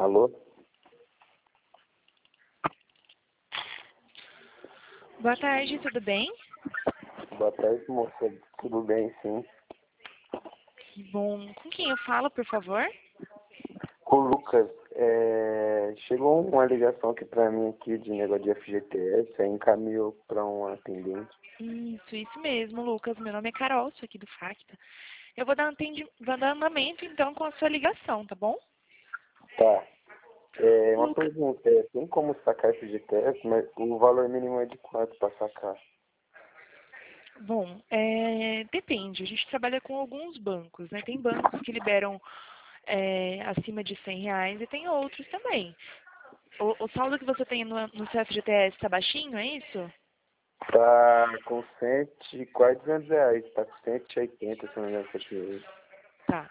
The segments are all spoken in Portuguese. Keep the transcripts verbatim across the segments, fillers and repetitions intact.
Alô? Boa tarde, tudo bem? Boa tarde, moça. Tudo bem, sim. Bom, com quem eu falo, por favor? Com o Lucas, é... chegou uma ligação aqui pra mim aqui de negócio de F G T S, aí encaminhou pra um atendente. Isso, isso mesmo, Lucas. Meu nome é Carol, sou aqui do Facta. Eu vou dar, atendi... vou dar andamento, então, com a sua ligação, tá bom? Tá. É, uma Lucas, pergunta, é, tem como sacar F G T S, mas o valor mínimo é de quanto pra sacar? bom, é... depende. A gente trabalha com alguns bancos, né? Tem bancos que liberam é, acima de cem reais e tem outros também. O, o saldo que você tem no, no seu F G T S está baixinho, é isso? Tá com cem, quase duzentos reais, tá com cento e oitenta, se não me engano, cento e oitenta. Tá.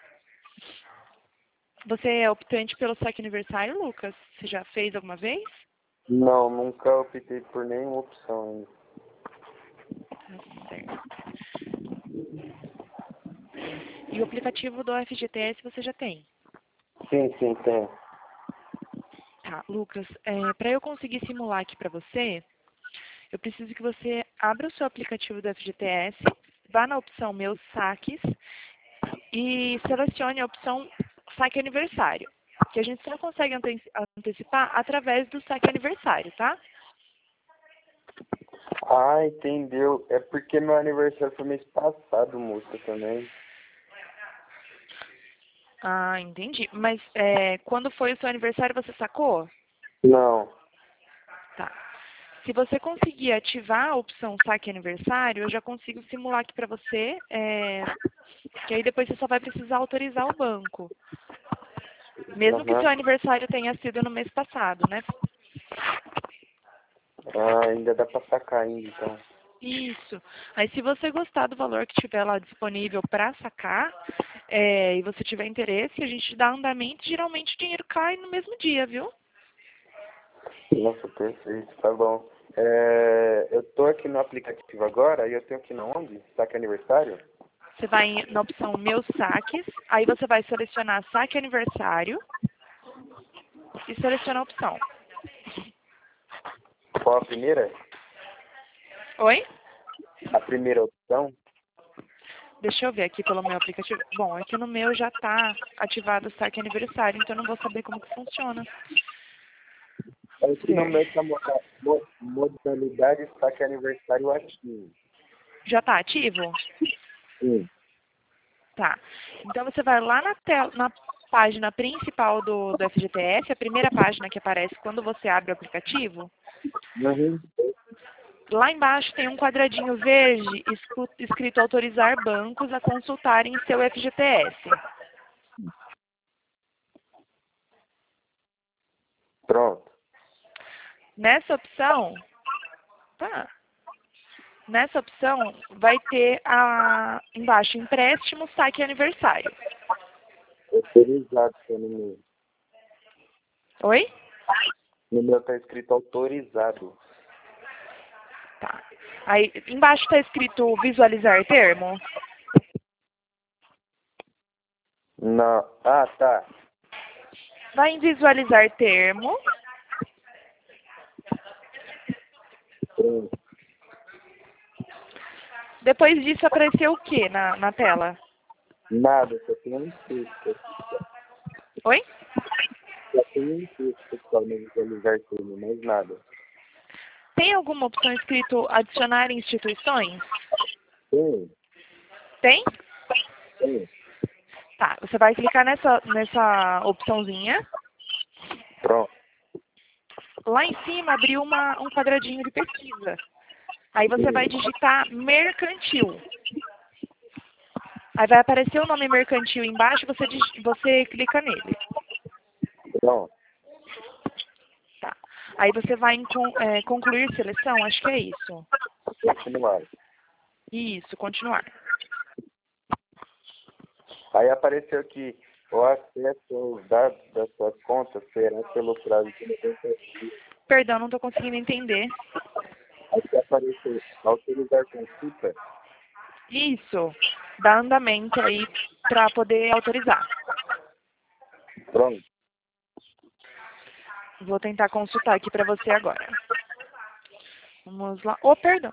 Você é optante pelo saque aniversário, Lucas? Você já fez alguma vez? Não, nunca optei por nenhuma opção ainda. Tá certo. E o aplicativo do F G T S você já tem? Sim, sim, tem. Tá, Lucas, é, para eu conseguir simular aqui para você, eu preciso que você abra o seu aplicativo do F G T S, vá na opção Meus Saques e selecione a opção Saque Aniversário, que a gente só consegue ante- antecipar através do saque aniversário, tá? Ah, entendeu. É porque meu aniversário foi mês passado, moça, também. Ah, entendi. Mas é, quando foi o seu aniversário, você sacou? Não. Tá. Se você conseguir ativar a opção saque aniversário, eu já consigo simular aqui para você, é, que aí depois você só vai precisar autorizar o banco. Mesmo que Aham. seu aniversário tenha sido no mês passado, né? Ah, ainda dá pra sacar ainda, então. Isso. Aí se você gostar do valor que tiver lá disponível para sacar, é, e você tiver interesse, a gente dá andamento, geralmente o dinheiro cai no mesmo dia, viu? Nossa, perfeito, tá bom. É, eu tô aqui no aplicativo agora e eu tenho aqui na onde? Saque aniversário? Você vai em- na opção Meus Saques, aí você vai selecionar Saque Aniversário e seleciona a opção. Qual a primeira? Oi? A primeira opção? Deixa eu ver aqui pelo meu aplicativo. Bom, aqui no meu já está ativado o saque aniversário, então eu não vou saber como que funciona. É Vamos que no ver. meu tá moda- mo- modalidade saque aniversário ativo. Já está ativo? Sim. Tá. Então você vai lá na tela, na página principal do, do F G T S, a primeira página que aparece quando você abre o aplicativo. Uhum. Lá embaixo tem um quadradinho verde escu- escrito autorizar bancos a consultarem seu F G T S. Pronto. Nessa opção, tá. Nessa opção vai ter a, embaixo empréstimo, saque e aniversário. Autorizado, tá no meu. Oi? No meu tá escrito autorizado. Tá. Aí embaixo está escrito visualizar termo. Não. Ah, tá. Vai em visualizar termo. Pronto. Depois disso apareceu o que na, na tela? Nada, só tem um texto. Oi? Só tem um texto só no visualizar tudo, mais nada. Tem alguma opção escrito adicionar instituições? Tem, Tem? tem. Tá. Você vai clicar nessa, nessa opçãozinha. Pronto. Lá em cima abriu uma, um quadradinho de pesquisa. Aí você vai Sim. digitar mercantil. Aí vai aparecer o nome mercantil embaixo, você, dig- você clica nele. Pronto. Tá. Aí você vai em con- é, concluir seleção, acho que é isso. Continuar. Isso, continuar. Aí apareceu que o acesso aos dados da sua conta será pelo prazo de noventa dias. Perdão, não estou conseguindo entender. Aqui apareceu autorizar consulta. Isso. Dá andamento aí para poder autorizar. Pronto. Vou tentar consultar aqui para você agora. Vamos lá. Oh, perdão.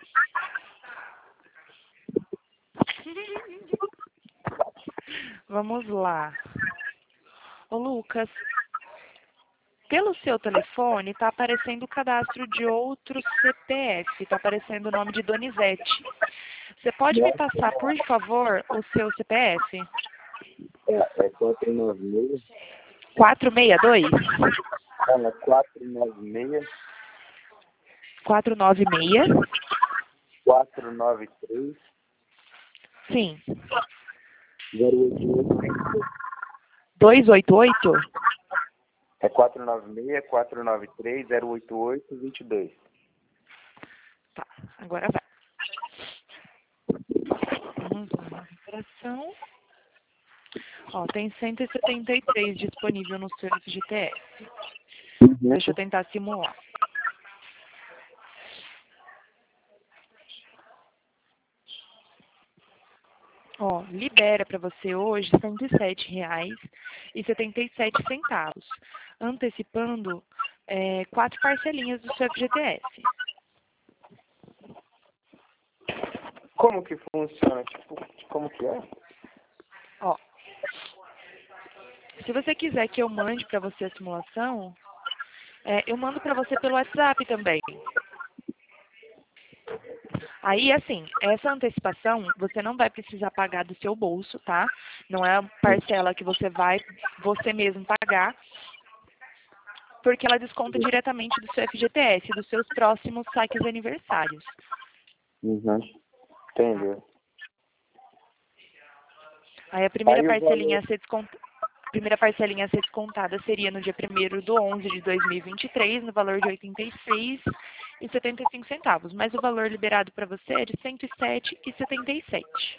Vamos lá. Ô, Lucas, pelo seu telefone está aparecendo o cadastro de outro C P F. Está aparecendo o nome de Donizete. Você pode me passar, por favor, o seu C P F? É, é quatro nove seis. quatro seis dois? Ela, quatro nove seis. quatro nove seis? quatro nove três. Sim. zero oito oito. dois oito oito? É quatro nove seis, quatro nove três, zero oito oito, dois dois. Tá, agora vai. Vamos lá, operação. Ó, tem cento e setenta e três disponível no seu F G T S. Uhum. Deixa eu tentar simular. Ó, libera para você hoje cento e sete reais e setenta e sete centavos, antecipando é, quatro parcelinhas do seu F G T S. Como que funciona? Tipo, como que é? Ó, se você quiser que eu mande para você a simulação, é, eu mando para você pelo WhatsApp também. Aí, assim, essa antecipação você não vai precisar pagar do seu bolso, tá? Não é a parcela que você vai você mesmo pagar, porque ela desconta diretamente do seu F G T S, dos seus próximos saques aniversários. Uhum. Entendeu? Aí a primeira Aí o parcelinha valor... a ser descontada. A primeira parcelinha a ser descontada seria no dia primeiro do onze de dois mil e vinte e três, no valor de oitenta e seis reais e setenta e cinco centavos. Mas o valor liberado para você é de cento e sete reais e setenta e sete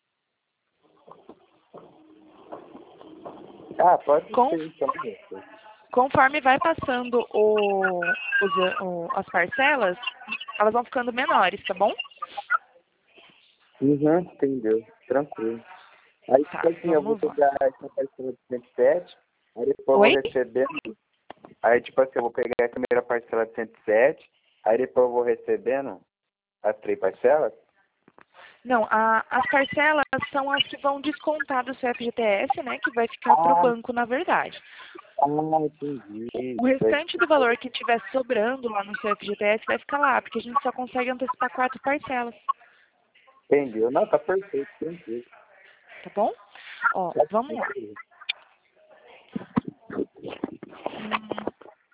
centavos. Ah, pode Com, ser então. conforme vai passando o, os, o, as parcelas, elas vão ficando menores, tá bom? Uhum, entendeu. Tranquilo. Aí, Tá, tipo assim, eu vou vamos lá. pegar essa parcela de cento e sete, aí depois eu vou Oi? recebendo. Aí, tipo assim, eu vou pegar a primeira parcela de cento e sete, aí depois eu vou recebendo as três parcelas. Não, a, as parcelas são as que vão descontar do seu F G T S, né? Que vai ficar para o Ah, banco, na verdade. ah, entendi. O restante do valor que estiver sobrando lá no seu F G T S vai ficar lá, porque a gente só consegue antecipar quatro parcelas, Entendeu? Não, tá perfeito, tranquilo. tá bom? Ó, Tá vamos lá. tranquilo. Hum.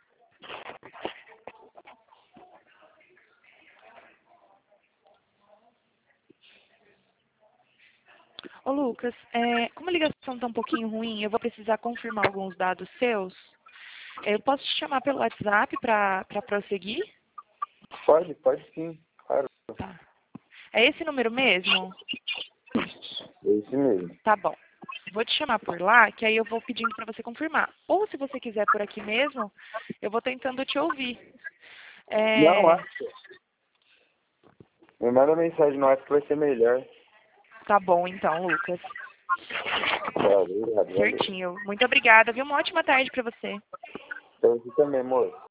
Ô, Lucas, é, como a ligação está um pouquinho ruim, eu vou precisar confirmar alguns dados seus. É, Eu posso te chamar pelo WhatsApp para prosseguir? Pode, pode sim, claro. Tá. É esse número mesmo? É isso mesmo. Tá bom. Vou te chamar por lá, que aí eu vou pedindo para você confirmar. Ou se você quiser por aqui mesmo, eu vou tentando te ouvir. É, Não, acho. Me manda mensagem no WhatsApp que vai ser melhor. Tá bom, então, Lucas. Tá, obrigado, valeu. Certinho. Muito obrigada, viu? Uma ótima tarde para você. Então, você também, amor.